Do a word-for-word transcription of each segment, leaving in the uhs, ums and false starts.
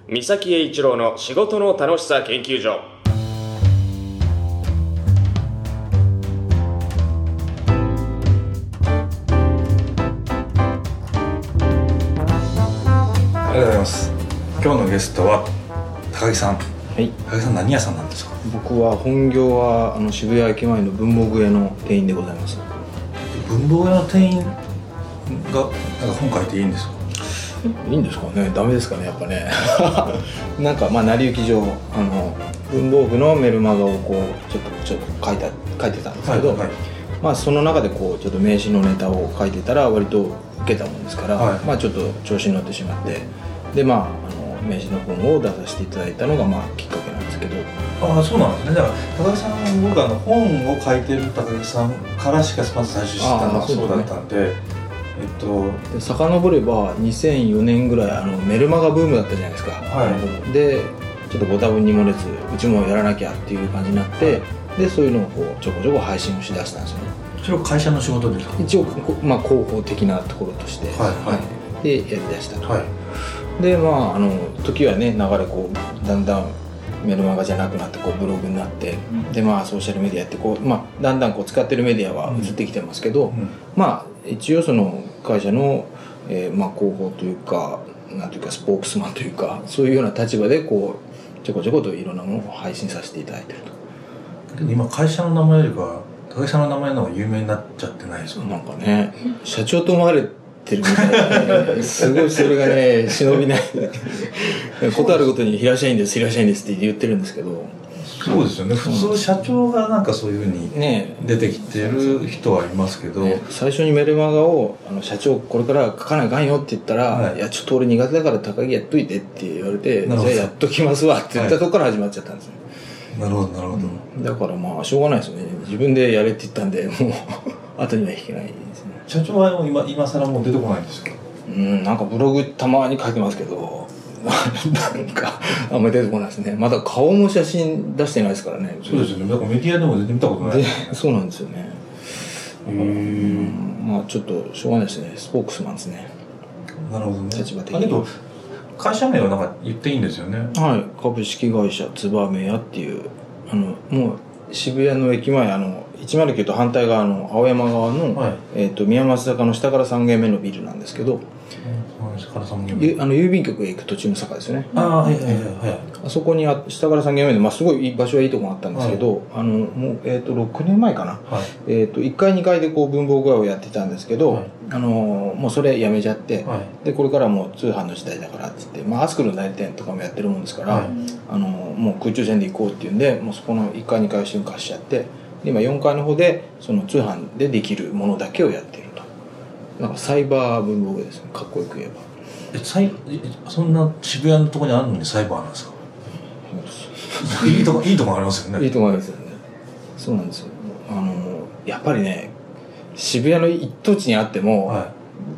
三崎栄一郎の仕事の楽しさ研究所。 ありがとうございます。今日のゲストは高木さん。 はい、 高木さん何屋さんなんですか？ 僕は本業はあの渋谷駅前の文房具屋の店員でございます。 文房具屋の店員がなんか本書いていいんですか？ いいんですかね、ダメですかね、やっぱねなんかまあ成り行き上あの文房具のメルマガをこうちょっとちょっと書いた書いてたんですけど、はいはい、まあその中でこうちょっと名刺のネタを書いてたら割と受けたもんですから、はい、まあちょっと調子に乗ってしまって、でまああの名刺の本を出させていただいたのがまあきっかけなんですけど。 ああ、そうなんですね。だから高木さん、僕あの本を書いてる高木さんからしかまず最初知ったのがそうだったんで、えっと、 で遡ればにせんよねんぐらいあのメルマガブームだったじゃないですか、はい、でちょっとご多分に漏れずうちもやらなきゃっていう感じになって、はい、でそういうのをこうちょこちょこ配信をしだしたんですよね。 それは会社の仕事ですか？ 一応、まあ、広報的なところとして、はいはい、でやりだしたと、はい、でまああの時はね流れこうだんだんメルマガじゃなくなってこうブログになって、うん、でまあソーシャルメディアってこう、まあ、だんだんこう使ってるメディアは移ってきてますけど、うんうん、まあ一応その会社の、えーまあ、広報というかなんていうかスポークスマンというかそういうような立場でこうちょこちょこといろんなものを配信させていただいてると。 けど今会社の名前よりか高木さんの名前の方が有名になっちゃってないですか？ なんかね社長と思われてるみたいな、ね、すごいそれがね忍びないことあるごとに平社員です平社員ですって言ってるんですけど。 そうですよね。普通社長がなんかそういうふうに出てきてる人はいますけど、ね、 最初にメルマガをあの社長これから書かないかんよって言ったら、はい、いやちょっと俺苦手だから高木やっといてって言われて、じゃあやっときますわって言ったとこから始まっちゃったんですよ。 なるほどなるほど、 うん、だからまあしょうがないですよね。自分でやれって言ったんでもう後には引けないですね。 社長は今今更もう出てこないんですか？ うん、なんかブログたまに書いてますけどなんかあんまり出てこないですね。まだ顔も写真出してないですからね。 そうですよね。だからメディアでも全然見たことないですね。 そうなんですよね。だから、うん、まあちょっとしょうがないですね。スポークスマンですね。 なるほどね。 立場的に。 だけど会社名はなんか言っていいんですよね。 はい。株式会社つばめやっていうあのもう渋谷の駅前あのいちまるきゅうと反対側の青山側の、はい、えー、と宮益坂の下からさんげんめのビルなんですけど、 下からさんげんめあの郵便局へ行く途中の坂ですよね。 ああ、はいはいはいはい。 あそこにあ下からさんげんめで、まあ、すごい場所はいいとこがあったんですけど、はい、あのもう、えー、とろくねんまえかな、はい、えー、といっかいにかいでこう文房具屋をやってたんですけど、はい、あのもうそれやめちゃって、はい、でこれからもう通販の時代だからって言って、まあ、アスクルの代理店とかもやってるもんですから、はい、あのもう空中戦で行こうっていうんでもうそこのいっかいにかいを進化しちゃって、今よんかいの方でその通販でできるものだけをやっていると。なんかサイバー文房具ですね、かっこよく言えば。 えサイそんな渋谷のところにあるのにサイバーなんですか？いいとこいいとこありますよね。 いいとこありますよね。そうなんですよ。あのやっぱりね渋谷の一等地にあっても、はい、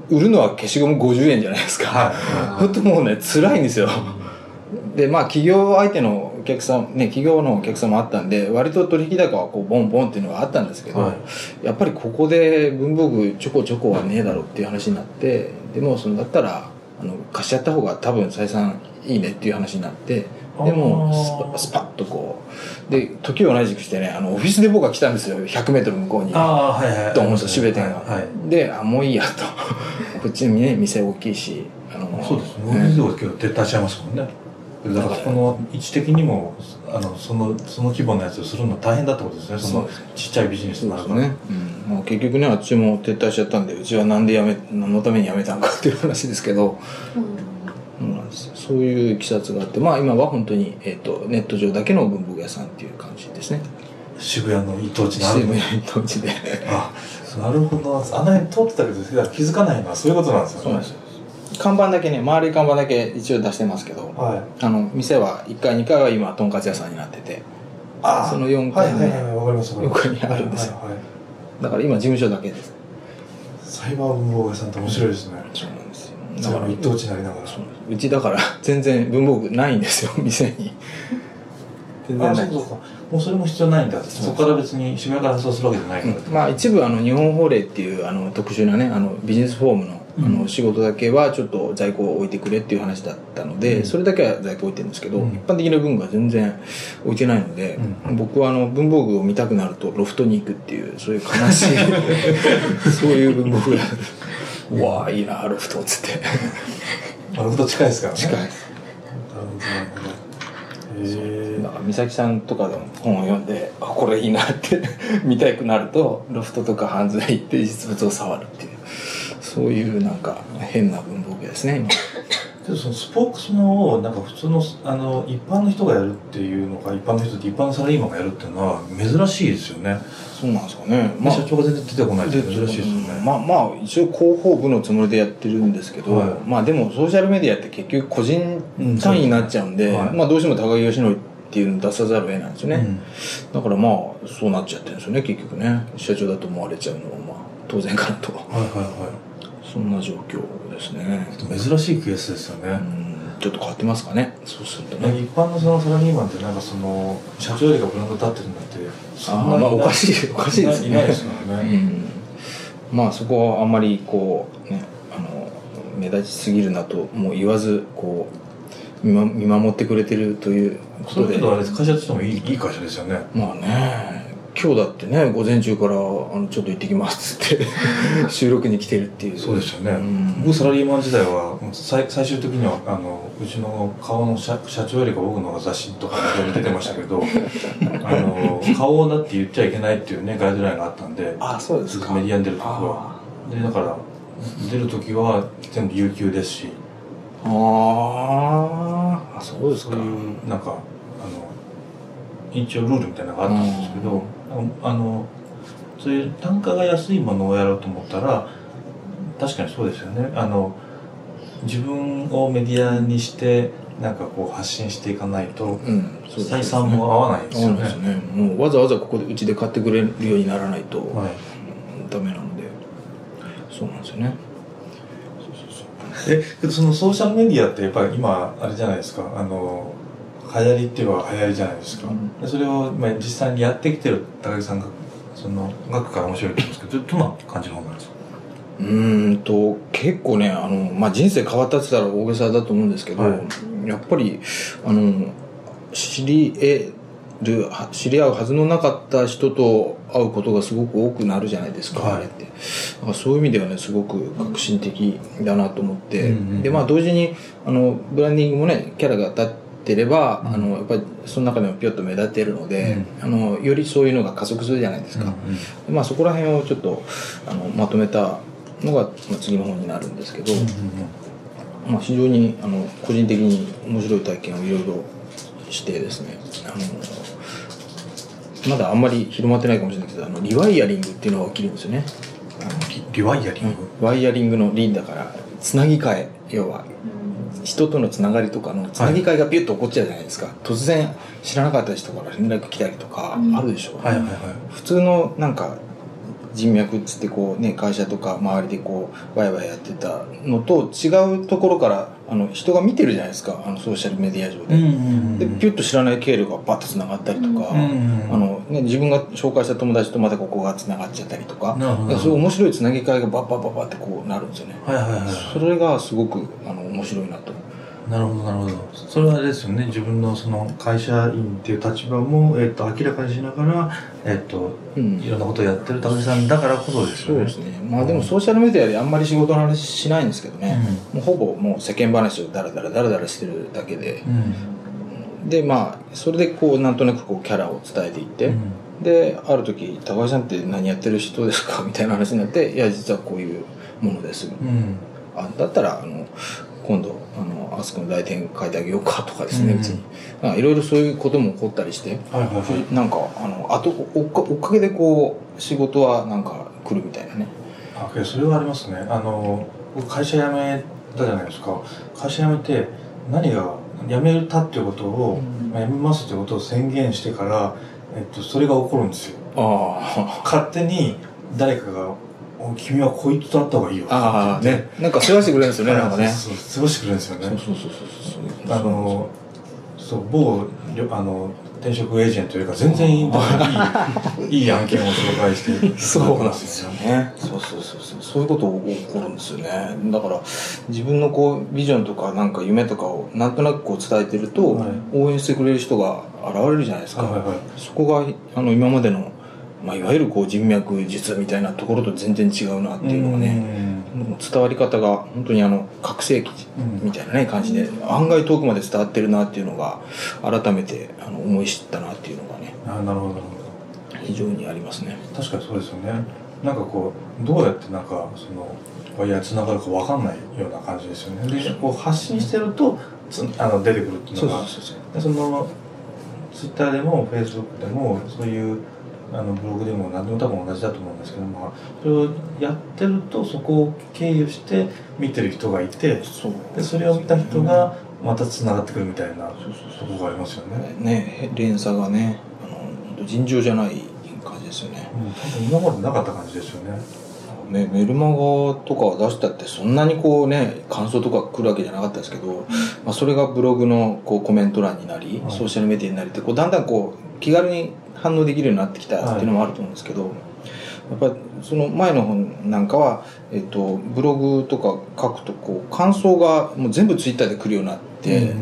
売るのは消しゴムごじゅうえんじゃないですか。はい、ほんともうね辛いんですよ。でまあ企業相手のお客さんね企業のお客さんもあったんで割と取引高はこうボンボンっていうのがあったんですけど、はい、やっぱりここで文房具ちょこちょこはねえだろっていう話になって、でもそんだったらあの貸しちゃった方が多分採算いいねっていう話になって、でもスパ、スパッとこうで時を同じくしてねあのオフィスで僕が来たんですよ。ひゃくメートル向こうにドーンと渋谷店が、はい、であもういいやとこっちにね店大きいしあのそうですね、オフィスでも結構撤退しちゃいますもんね。だからこの位置的にもあのそのその規模のやつをするの大変だってことですね。そのちっちゃいビジネスになるから、ね、 うん、もう結局ねあっちも撤退しちゃったんでうちはなんでやめ何のためにやめたのかっていう話ですけど、うん、そうなんですよ。そういういきさつがあって、まあ今は本当に、えー、とネット上だけの文房具屋さんっていう感じですね。 渋谷の一等地にある。 渋谷の一等地であ、なるほど。あの辺通ってたけど気づかないのはそういうことなんですよね。 そうなんですよ。看板だけね丸い看板だけ一応出してますけど、はい、あの店はいっかいにかいは今とんかつ屋さんになってて、あそのよんかいの、ね、はいはいはい、わかりますよんかいにあるんですよ、はいはいはい、だから今事務所だけです。 サイバー文房具屋さんって面白いですね、 うん、そうなんですよ。 だから一等地になりながらうちだから全然文房具ないんですよ店に。 全然ない。あそうそうかもうそれも必要ないんだ。そこから別に渋谷から発送するわけじゃないから、 うん、まあ一部あの日本法令っていうあの特殊なねあのビジネスフォームのあの仕事だけはちょっと在庫を置いてくれっていう話だったので、うん、それだけは在庫置いてるんですけど、うん、一般的な文具は全然置いてないので、うん、僕はあの文房具を見たくなるとロフトに行くっていうそういう悲しいそういう文房具がうわあいいなロフトっつってロフト近いですからね。 近いです。へえ。だから美咲さんとかでも本を読んであこれいいなって見たくなるとロフトとかハンズへ行って実物を触るっていうそういうなんか変な文房具ですね今。 けどそのスポークスのをなんか普通のあの一般の人がやるっていうのか一般の人って一般のサラリーマンがやるっていうのは珍しいですよね。 そうなんですかね、まあ、 社長が全然出てこないって珍しいですよね。 まあまあ一応広報部のつもりでやってるんですけど、はい、まあでもソーシャルメディアって結局個人単位になっちゃうんで、うんはい、まあどうしても高木義則っていうのを出さざるを得ないんですよね、うん、だからまあそうなっちゃってるんですよね結局ね。社長だと思われちゃうのはまあ当然かなと。 はいはいはい。 そんな状況ですね。 珍しいケースですよね。 うんちょっと変わってますかね。そうするとね。 一般のそのサラリーマンってなんかその社長よりがブランド立ってるんだってそんなにあ、まあ、おかしいおかしいですね。 いないですからね、 うん、まあそこはあんまりこうねあの目立ちすぎるなともう言わずこう 見,、ま、見守ってくれてるということで。 そういうことはあれ会社としてもいい、いい会社ですよね。 まあね今日だってね午前中からあのちょっと行ってきますって収録に来てるっていう。 そうですよね、うん、僕サラリーマン時代は最最終的にはあのうちの顔の 社, 社長よりか僕の雑誌とかに出てましたけどあの顔だって言っちゃいけないっていうねガイドラインがあったんで。 あそうですか。 メディアに出るときはでだから出るときは全部有給ですし。 ああそうですか。 そういうなんかあの一応ルールみたいなのがあったんですけど、あのそういう単価が安いものをやろうと思ったら確かにそうですよね。あの自分をメディアにしてなんかこう発信していかないと、うん、採算も合わないですよね。 そうですね。もうわざわざここでうちで買ってくれるようにならないと、はい、ダメなのでそうなんですよね。 えけどそのソーシャルメディアってやっぱり今あれじゃないですかあの流行りっていうのは流行りじゃないですか、うん、でそれを、まあ、実際にやってきてる高木さんがその学から面白いと思うんですけどどんな感じの本なんですか。 うーんと結構ねあの、まあ、人生変わったって言ったら大げさだと思うんですけど、はい、やっぱりあの知り得る知り合うはずのなかった人と会うことがすごく多くなるじゃないですか、はい、あれってだからそういう意味ではねすごく革新的だなと思って、うんうん、でまあ同時にあのブランディングもねキャラが立ってれば、うん、あのやっぱりその中でもピョッと目立っているので、うん、あのよりそういうのが加速するじゃないですか、うんうん、まあそこら辺をちょっとあのまとめたのが次の本になるんですけど、うんうんうんまあ、非常にあの個人的に面白い体験をいろいろしてですねあのまだあんまり広まってないかもしれないけどあのリワイヤリングっていうのが起きるんですよね。あのリ, リワイヤリング、 うん、ワイヤリングのリンだからつなぎ替え要は人とのつながりとかのつなぎ替えがピュッと起こっちゃうじゃないですか、はい、突然知らなかった人から連絡来たりとかあるでしょ、うんはいはいはい、普通のなんか人脈っつってこうね会社とか周りでこうワイワイやってたのと違うところからあの人が見てるじゃないですかあのソーシャルメディア上で、うんうんうん、でピュッと知らない経路がバッとつながったりとか、うんうんうん、あのね、自分が紹介した友達とまたここがつながっちゃったりとか、そういう面白いつなぎ替えがバッバッバッバッってこうなるんですよね、はいはいはいはい、それがすごくあの面白いなと。 なるほどなるほど。それはあれですよね自分のその会社員っていう立場も、えー、と明らかにしながら、えーとうん、いろんなことをやってる高木さんだからこそですよね。 そうですね。まあでもソーシャルメディアであんまり仕事の話しないんですけどね、うん、もうほぼもう世間話をダラダラダラダラしてるだけで、うん、でまあそれでこうなんとなくこうキャラを伝えていって、うん、である時高木さんって何やってる人ですかみたいな話になっていや実はこういうものです、うん、あだったらあの今度あのあそこの来店書いてあげようかとかですね、別にいろいろそういうことも起こったりして、はいはいはい、なんかあのあと追っか、追っかけでこう仕事はなんか来るみたいなね。 あそれはありますね。あの僕会社辞めたじゃないですか。会社辞めて何が辞めたっていうことを、うん、辞めますっていうことを宣言してから、えっと、それが起こるんですよ。あ勝手に誰かが君はこいつと会った方がいいよってああね、なんか世話してくれるんですよねなんかね。 そう世話してくれるんですよね。 そうそうそうそうあのそう某あの転職エージェントというか全然いいいい案件を紹介してそうなんですよね。そうそうそうそうそういうこと起こるんですよね。だから自分のこうビジョンとかなんか夢とかをなんとなくこう伝えてると、はい、応援してくれる人が現れるじゃないですか、はいはい、そこがあの今までの、まあ、いわゆるこう人脈術みたいなところと全然違うなっていうのがね、伝わり方が本当にあの覚醒器みたいなね感じで案外遠くまで伝わってるなっていうのが改めてあの思い知ったなっていうのがね、 あ、なるほどなるほど、 非常にありますね。 確かにそうですよね。なんかこうどうやってなんかそのワイヤーつながるか分かんないような感じですよね。でこう発信してるとつあの出てくるっていうのが、そうそうそうそう、そのツイッターでもフェイスブックでもそういうあのブログでも何でも多分同じだと思うんですけども、それをやってるとそこを経由して見てる人がいて、そうでそれを見た人がまたつながってくるみたいなところがありますよね。 ね、連鎖がね、あの尋常じゃない感じですよね。 うん、多分今までなかった感じですよね。 メ, メルマガとかを出したってそんなにこうね感想とか来るわけじゃなかったですけど、まあ、それがブログのこうコメント欄になり、はい、ソーシャルメディアになりってこうだんだんこう気軽に反応できるようになってきたっていうのもあると思うんですけど、はい、やっぱりその前の本なんかは、えっと、ブログとか書くとこう感想がもう全部ツイッターで来るようになって、うんうん、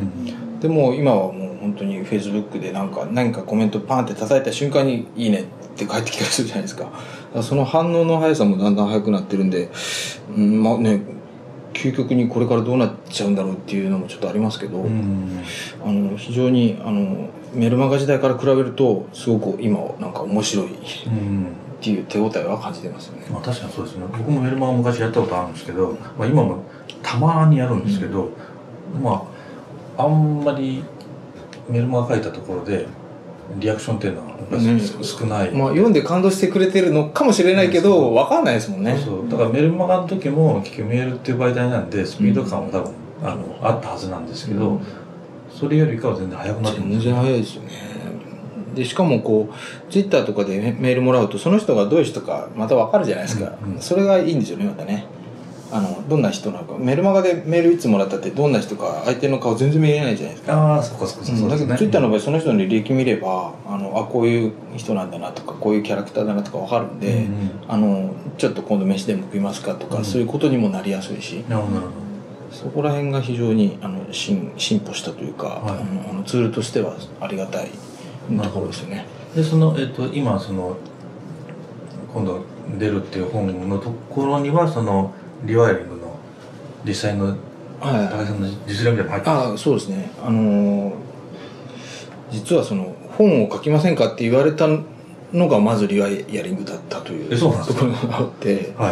でも今はもう本当にフェイスブックでなんか何かコメントパンって叩いた瞬間にいいねって返ってきたりするじゃないですか。その反応の速さもだんだん速くなってるんで、うん、まあね、究極にこれからどうなっちゃうんだろうっていうのもちょっとありますけど、うん、あの非常にあのメルマガ時代から比べるとすごく今なんか面白いっていう手応えは感じてますよね。 まあ、確かにそうですね。僕もメルマガ昔やったことあるんですけど、まあ、今もたまにやるんですけど、うん、まああんまりメルマガ書いたところでリアクションっていうのはやっぱり、ね、少ない、 まあ、読んで感動してくれてるのかもしれないけど、分かんないですもんね。 そうそう、だからメルマガの時も結局メールっていう媒体なんでスピード感は多分、うん、あのあったはずなんですけど、うん、それよりかは全然速くなってるんですよ。 全然速いですよね。でしかもこうツイッターとかでメールもらうとその人がどういう人かまた分かるじゃないですか、うんうん、それがいいんですよね。またね、あのどんな人なのか、メルマガでメールいつもらったってどんな人か相手の顔全然見えないじゃないですか。 ああ、そっかそっかそっか、うん、 だけどツイッターの場合その人の履歴見ればあのあこういう人なんだなとかこういうキャラクターだなとか分かるんで、うんうん、あのちょっと今度飯でも食いますかとか、うん、そういうことにもなりやすいし、なるほど、そこら辺が非常にあの 進, 進歩したというか、はい、あのツールとしてはありがたいところですよね。 でその、えー、と今その今度出るっていう本のところにはそのリワイヤリングの実際の高井さんの実例みたいなの入ってます。 ああ、そうですね。あのー、実はその本を書きませんかって言われたのがまずリワイヤリングだったというところがあって、はい、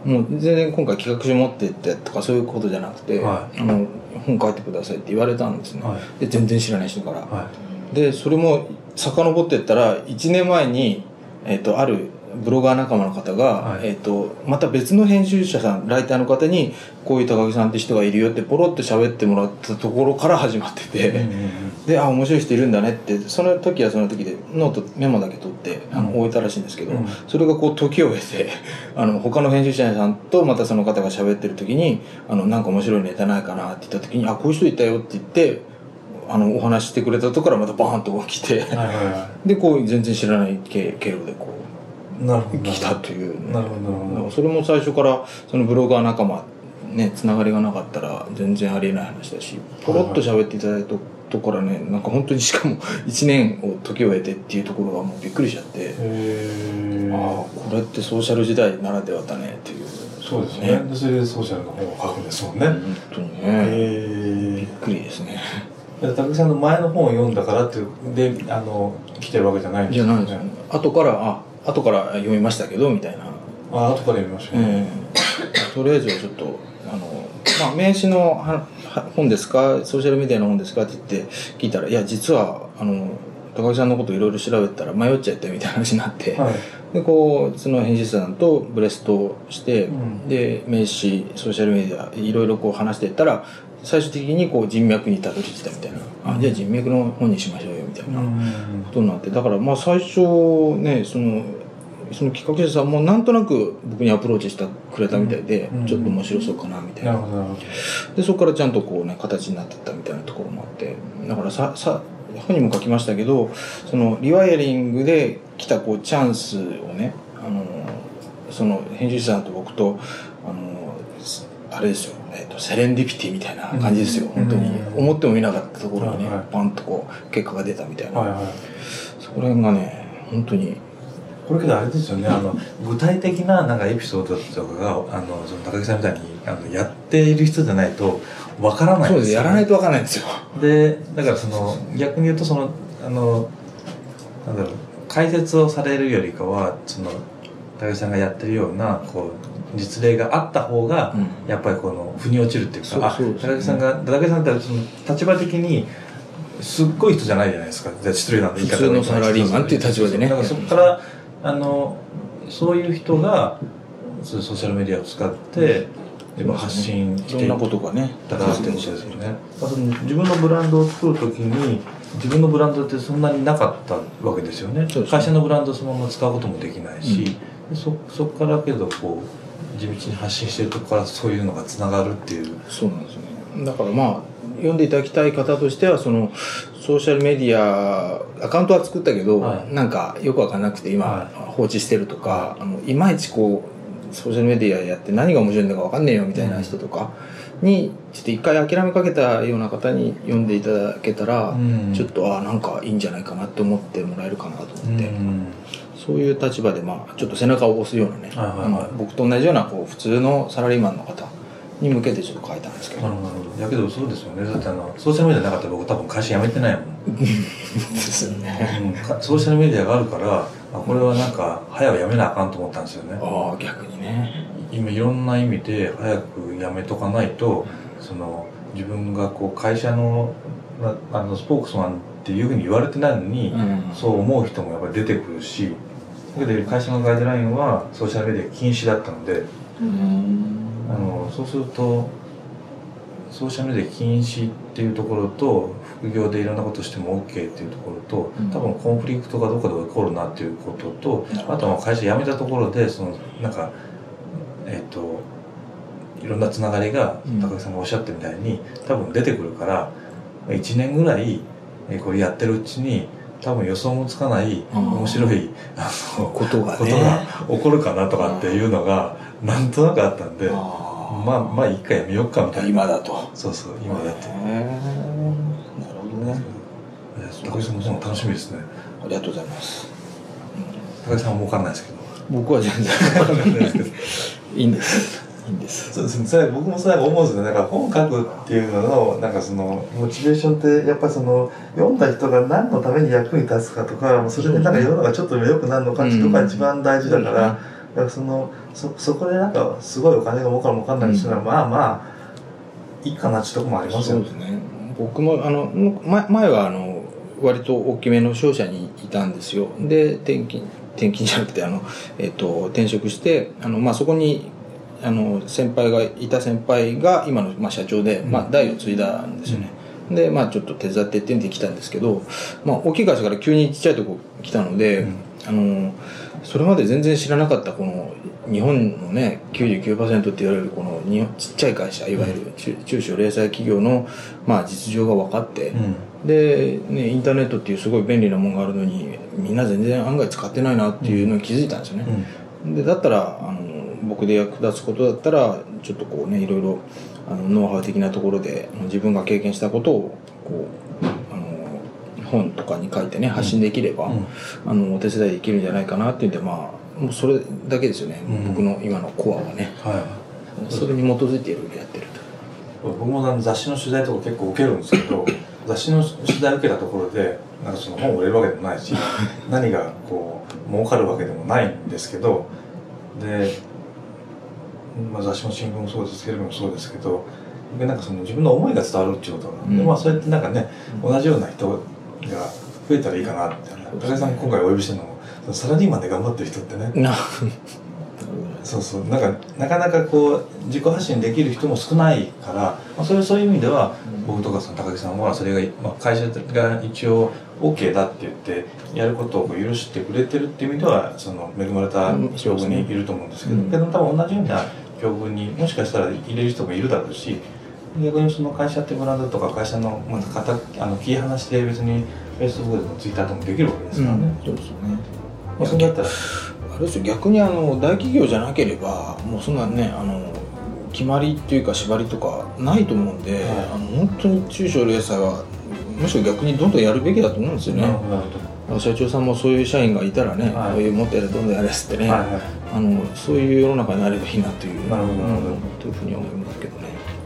もう全然今回企画書持ってってとかそういうことじゃなくて、はい、あの本書いてくださいって言われたんですね、はい、で全然知らない人から、はい、でそれも遡っていったらいちねんまえに、えーと、あるブロガー仲間の方が、はい、えーと、また別の編集者さんライターの方にこういう高木さんって人がいるよってポロって喋ってもらったところから始まってて、うんうんうん、であ面白い人いるんだねって、その時はその時でノートメモだけ取ってあの置いたらしいんですけど、うん、それがこう時を経てあの他の編集者さんとまたその方が喋ってる時にあのなんか面白いネタないかなって言った時にあこういう人いたよって言ってあのお話してくれたところからまたバーンと起きて、はいはいはい、でこう全然知らない経路でこうなるほど来たという、ね、なるほどなるほど。それも最初からそのブロガー仲間ねつながりがなかったら全然ありえない話だし、ポロッと喋っていただいたところね、なんか本当にしかもいちねんを時を経てっていうところがもうびっくりしちゃって、へああこれってソーシャル時代ならではだねっていう。 そうですね。でそれでソーシャルの本を書くんですもんね。本当にね。びっくりですね。 高木さんの前の本を読んだからってであの来てるわけじゃないんですよね。じゃないですよね。 後からあ後から読みましたけどみたいな。 あ後から読みましたね。 えー、とりあえずはちょっとあの、まあ、名刺の本ですかソーシャルメディアの本ですかって言って聞いたらいや実はあの高木さんのこといろいろ調べたら迷っちゃったみたいな話になって、はい、でこうその編集者さんとブレストして、うん、で名刺ソーシャルメディアいろいろこう話していったら最終的にこう人脈にたどり着いたみたいな、うん、あじゃあ人脈の本にしましょうよみたいなことになって、だからまあ最初ねそのその企画者さんもなんとなく僕にアプローチしてくれたみたいで、 うん、 ちょっと面白そうかなみたいな、 なるほどなるほど。 でそこからちゃんとこうね形になっていったみたいなところもあって、だからささ本にも書きましたけど、そのリワイヤリングで来たこうチャンスをね、あのその編集者さんと僕とあのあれですよ、えー、とセレンディピティみたいな感じですよ、うん、本当に思ってもみなかったところにね、はいはい、パンとこう結果が出たみたいな、はいはい、それがね本当にこれけどあれですよね、あの具体的ななんかエピソードとかがあのその高木さんみたいにあのやっている人じゃないとわからないんですよ、ね、 そうです、やらないとわからないんですよ。 でだからその逆に言うとそのあのなんだろう解説をされるよりかはその高木さんがやってるようなこう実例があった方が、うん、やっぱりこの腑に落ちるっていうか、そうそうですね、あ高木さんが高木さんってその立場的にすっごい人じゃないじゃないですか、失礼なんで言い方普通のサラリーマンっていう立場でね、 だからそこからあのそういう人がソーシャルメディアを使って発信していろんなことがねたらってことですよね。自分のブランドを作るときに自分のブランドってそんなになかったわけですよね。会社のブランドをそのまま使うこともできないし、うん、そ, そこからけどこう地道に発信しているところからそういうのがつながるっていう。 そうなんですよね。だからまあ読んでいただきたい方としてはそのソーシャルメディアアカウントは作ったけど、はい、なんかよくわかんなくて今放置してるとか、はい、あのいまいちこうソーシャルメディアやって何が面白いんだかわかんねえよみたいな人とかにちょっと一回諦めかけたような方に読んでいただけたら、うん、ちょっとあなんかいいんじゃないかなって思ってもらえるかなと思って、うん、そういう立場でまあちょっと背中を押すようなね、はいはいはい、あの僕と同じようなこう普通のサラリーマンの方に向けてちょっと書いたんですけど。 なるほど。やけどそうですよね。だってあのソーシャルメディアなかったら僕多分会社辞めてないもん。 ですよね、 うん。ソーシャルメディアがあるからあこれはなんか早く辞めなあかんと思ったんですよね。 ああ逆にね。 今いろんな意味で早く辞めとかないと、うん、その自分がこう会社のあのスポークスマンっていうふうに言われてないのに、うん、そう思う人もやっぱり出てくるし、だけど会社のガイドラインはソーシャルメディア禁止だったので。うんあのそうするとソーシャルメディア禁止っていうところと副業でいろんなことしても OK っていうところと、うん、多分コンフリクトがどこで起こるなっていうことと、あとは会社辞めたところでそのなんかえっといろんなつながりが高木さんがおっしゃってるみたいに多分出てくるからいちねんぐらいこれやってるうちに多分予想もつかない面白いあのことがね、 ことが起こるかなとかっていうのがなんとなくあったんで、あまあまあ一回やめようかみたいな。 今だと。 そうそう今だと。 へなるほどね。 高木さんもその楽しみですね。 ありがとうございます。 高木さんは儲かんないですけど。 僕は全然儲かんないですけど。いいんです。いいんです。 そうですね。それ僕もそれは思うんですよね。なんか本書くっていうののなんかそのモチベーションってやっぱりその読んだ人が何のために役に立つかとか、それでなんか世の中ちょっと良くなるのかっていうところが一番大事だから。うんだからその そ, そこでなんかすごいお金が儲かる儲かんないっていうのは、うん、まあまあいいかなってとこもありますよね。 そうですね。僕もあの前はあの割と大きめの商社にいたんですよ。で転勤転勤じゃなくてあの、えー、と転職してあの、まあ、そこにあの先輩がいた先輩が今の、まあ、社長で、まあ、代を継いだんですよね。うん、でまあちょっと手伝ってってんで来たんですけど、まあ、大きい会社から急にちっちゃいとこ来たので、うん、あのそれまで全然知らなかったこの日本のね きゅうじゅうきゅうパーセント って言われるこの日本ちっちゃい会社いわゆる 中, 中小零細企業の、まあ、実情が分かって、うん、で、ね、インターネットっていうすごい便利なものがあるのにみんな全然案外使ってないなっていうのに気づいたんですよね。うん、でだったらあの僕で役立つことだったらちょっとこうねいろいろあのノウハウ的なところで自分が経験したことをこうあの本とかに書いてね発信できれば、うん、あのお手伝いできるんじゃないかなっていうんで、まあもうそれだけですよね、うん、僕の今のコアはね、はい、それに基づいていろいろやってると。 僕も雑誌の取材とか結構受けるんですけど雑誌の取材受けたところでなんかその本を売れるわけでもないし何がこう儲かるわけでもないんですけどで、まあ、雑誌も新聞もそうですテレビもそうですけどでなんかその自分の思いが伝わるっていうことが、うん、でまあそうやってなんかね同じような人が増えたらいいかなって、高木さん今回お呼びしてるのもサラリーマンで頑張ってる人ってねそうそうなんかなかなかこう自己発信できる人も少ないから、まあ、それそういう意味では、うん、僕とかその高木さんはそれが、まあ、会社が一応 OK だって言ってやることを許してくれてるっていう意味ではその恵まれた境遇にいると思うんですけど、うん、けど多分同じような境遇にもしかしたら入れる人もいるだろうし、逆にその会社ってブランドとか会社のまたあの切り離して別に Facebook でも Twitter でもできるわけですからね、 うん、そうですよね。 まあ、それだったらあれですよ、逆にあの大企業じゃなければもうそんなねあの決まりっていうか縛りとかないと思うんで、はい、あの本当に中小零細はむしろ逆にどんどんやるべきだと思うんですよね。社長さんもそういう社員がいたらね、はい、こういうもっとやれどんどんやれっつってね、はいはい、あのそういう世の中になればいいなという、なるほど、うん、というふうに思いますけどね。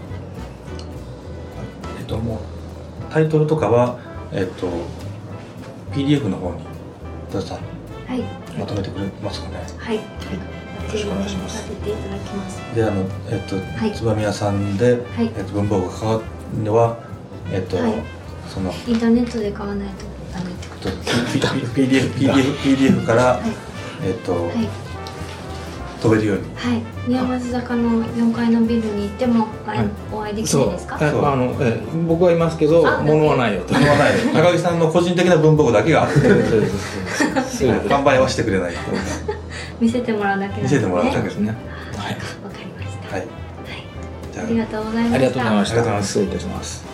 えっともうタイトルとかはえっと ピーディーエフ の方にどうぞはい、 まとめてくれますかね。 はい、はい、よろしくお願いします。 させていただきます。 で、あのえっと、はい、燕屋さんで、はい、えっと文房具が関わるのはえっと、はい、そのインターネットで買わないとダメってこと。 ピーディーエフ ピーディーエフ ピーディーエフ から、はい、えっと、はい、飛べるように。 はい。宮益坂のよんかいのビルに行っても、はい、お会いできないですか。 そう、あの、え僕はいますけど物はないよと。 物はない。高木さんの個人的な文房具だけがあって、販売はしてくれない。 見せてもらうだけ。 見せてもらうだけですね。はい。 わかりました。 はい。 ありがとうございました。 ありがとうございました。失礼いたします。